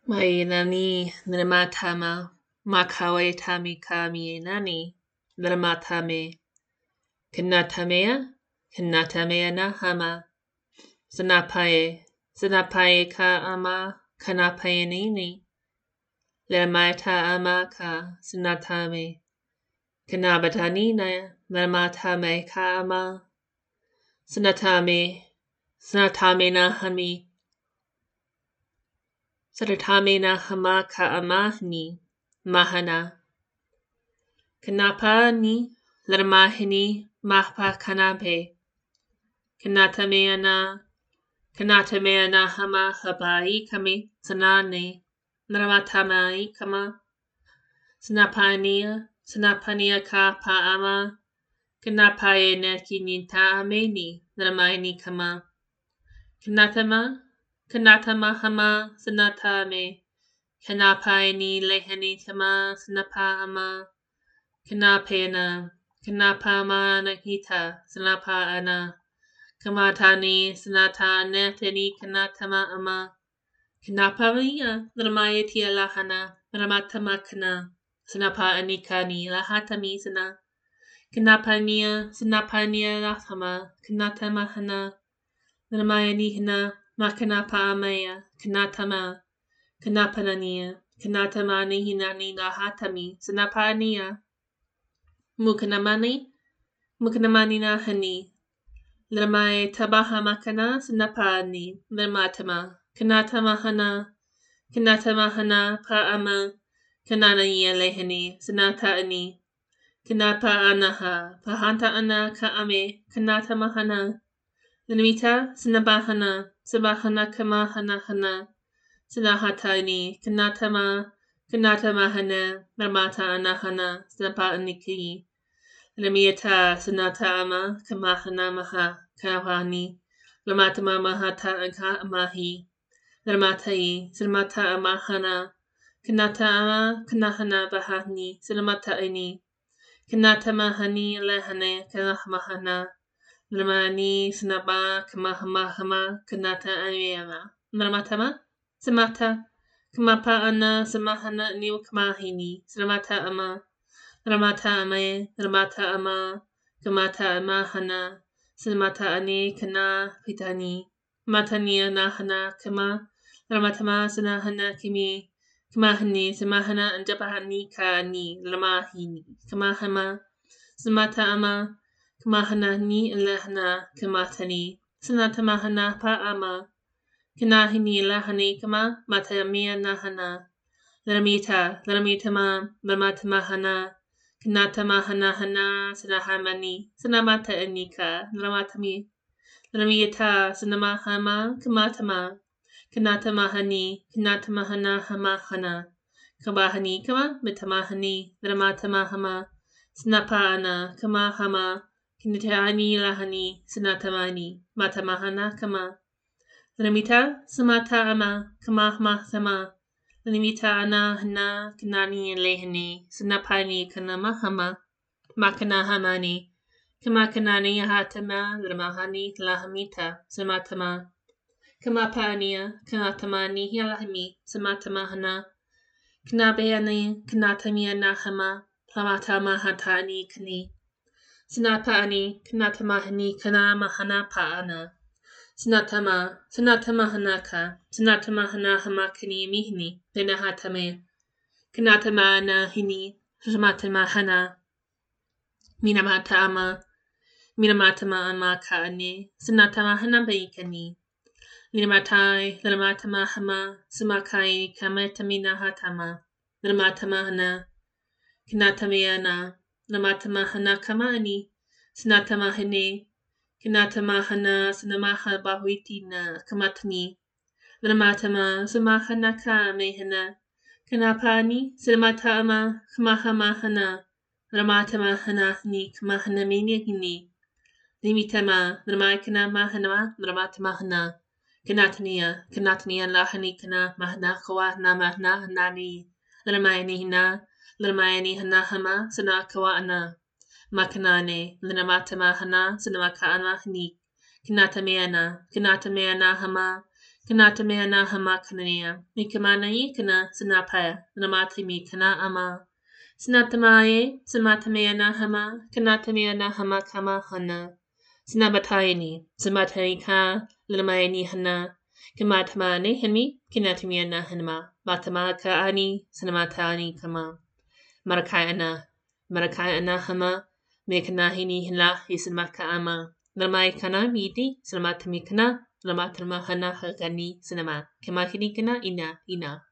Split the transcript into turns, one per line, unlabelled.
Mainani Niramatama Makawe Tami Kami Nani Niramatame Kinatamea Kinatamea Nahama Sanapae ka ama Kanapayanini Lermaita ama ka Sinatame Kanabatanina Niramatame ka ama Sinatame Nahami Saratame Nahama ka amahni Mahana Kanapani Lermahini Mahpa Kanape Kanatameana hama habai kami sanane naramatama kama sanapania ka paama kanapae na kininta ameni naramaini kama kanatama hama sanatame kanapae ni lehani kama sanapa ama kanapena kanapama nakita sanapa ana Kamatani sanata netani kanatama ama kanapamia namayatia lahana namamatama kana sanapa anikani lahatami sana kanapania sanapania lahama kanatama hana namayani hana makanapa amaya kanatama kanapanania kanatamani hinani lahatami sanapania mukanamani na hani Lermai tabaha makana sinapani lermatama kanatama hana pa ama kananaya lehani sinata ani kanapa anaha pahanta ana ka ame kanatama hana lemita sinabahana sabahana kama hana sinahatani kanatama hana lermata anahana sinapa aniki Lemiyata sanata ama kamahana maha kawani lamatama mahata anka amahi lamatai salamata amahana kanata ama kanahana bahani salamata ini kanata mahani lehane kanahmahana lamani sanaba kamahama kanata ayama lamatama samata kamapa ana samahana ni kamahini salamata ama Ramata ama, Kamata ama hana, Sinamata ane kana pitani, Matania nahana kama, Ramatama sanahana kimi, Kamahani, Samahana and Japahani ka ni, Lamahini, Kamahama, Samata ama, Kamahana ni lahana, Kamatani, Sanatamahana pa ama, Kanahini lahani kama, Matamia nahana, Laramita ma, Lamatamahana, Kanatamahana sanahamani sanamata anika laramiyata sanamahama kamatama kanatamahana hamahana kabahani kama mitamahani laramatama sanapaana kamahama kinitani lahani sanatamani matamahana kama laramita samata ama kamahma sama Limita ana hana kanani lehani sanapani kanamahama makanahamani kamakanani hatama lamahani lahamita samatama kamapania kanatamani yalahami samatamahana kanabeani kanatamia nahama plamatama hatani kani sanapani kanatamahani kanamahana paana Sinatama hanaka, Sinatamahana hamakani mihni, Lenahatame, Kanatamana hini, Ramatamahana, Minamatama amakani, Sinatamahana baikani, Linamatai, Lamatamahama, Sumakai, Kametamina hatama, Lamatamahana, Kanatamiana, Lamatamahana kamani, Sinatamahane, Kinatamahana sanamaha bahwiti na kamatani. Lanamatama samahana ka mehana. Kanapani sanamatama kamahamahana. Lanamatama ni kamahana minihini. Limitama lanamakana mahana lanamatama Kanatania lahani kana mahana kawa na mahana nani. Lanamayani hana hama sanakawa ana. Makanane, Linamatama hana, Sinamakaana ni, Kanatameana hama, kana tameana hama kanania, mikamana kana sinapaya, namatimi kana ama. Sinatamaye, simatameana hama, kana tameana hama kama hana. Sinabatayani, simatayika, linamayani hana. Kamatamane henmi, kinatamiana hanma. Matamaka ani, sinamatani kama. Marakayana hama, mekanahini hila, isimaka ama. Namai kana midi, sinamatami kana, Lamatamahana hagani sinama. Kamakini kana ina.